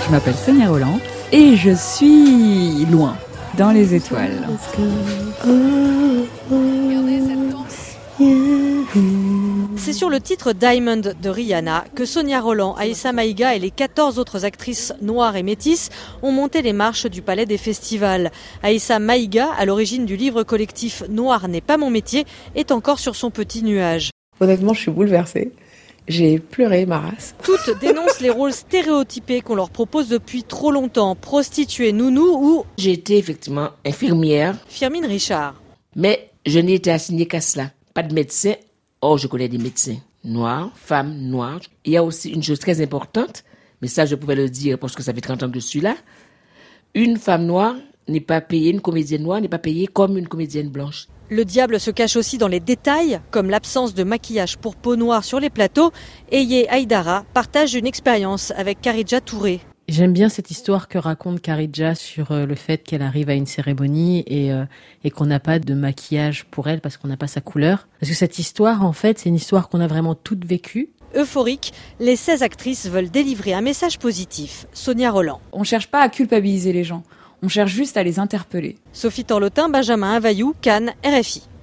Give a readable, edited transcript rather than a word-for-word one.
Je m'appelle Sonia Rolland et je suis loin, dans les étoiles. C'est sur le titre Diamond de Rihanna que Sonia Rolland, Aïssa Maïga et les 14 autres actrices noires et métisses ont monté les marches du Palais des Festivals. Aïssa Maïga, à l'origine du livre collectif Noir n'est pas mon métier, est encore sur son petit nuage. Honnêtement, je suis bouleversée. J'ai pleuré ma race. Toutes dénoncent les rôles stéréotypés qu'on leur propose depuis trop longtemps. Prostituée, nounou ou... J'ai été effectivement infirmière. Firmin Richard. Mais je n'ai été assignée qu'à cela. Pas de médecin. Or, je connais des médecins noirs, femmes noires. Il y a aussi une chose très importante, mais ça, je pouvais le dire parce que ça fait 30 ans que je suis là. Une femme noire n'est pas payée, une comédienne noire n'est pas payée comme une comédienne blanche. Le diable se cache aussi dans les détails, comme l'absence de maquillage pour peau noire sur les plateaux. Eye Haïdara partage une expérience avec Kharidja Touré. J'aime bien cette histoire que raconte Kharidja sur le fait qu'elle arrive à une cérémonie et qu'on n'a pas de maquillage pour elle parce qu'on n'a pas sa couleur. Parce que cette histoire, en fait, c'est une histoire qu'on a vraiment toutes vécue. Euphorique, les 16 actrices veulent délivrer un message positif. Sonia Rolland. On ne cherche pas à culpabiliser les gens, on cherche juste à les interpeller. Sophie Torlotin, Benjamin Availlou, Cannes, RFI.